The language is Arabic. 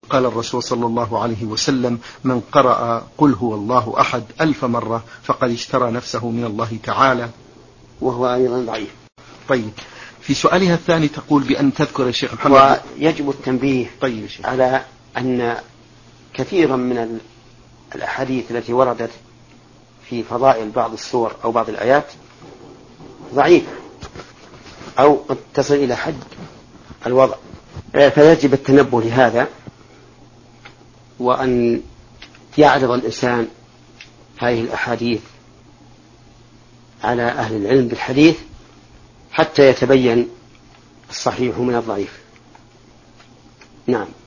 قال الرسول صلى الله عليه وسلم: من قرأ قل هو الله أحد 1000 مرة فقد اشترى نفسه من الله تعالى، وهو أيضا ضعيف. طيب، في سؤالها الثاني تقول بأن تذكر يا شيخ محمد. ويجب التنبيه طيب على أن كثيرا من الأحاديث التي وردت في فضائل بعض السور أو بعض الآيات ضعيف أو قد تصل إلى حد الوضع، فيجب التنبه لهذا، وأن يعرض الإنسان هذه الأحاديث على أهل العلم بالحديث حتى يتبين الصحيح من الضعيف. نعم.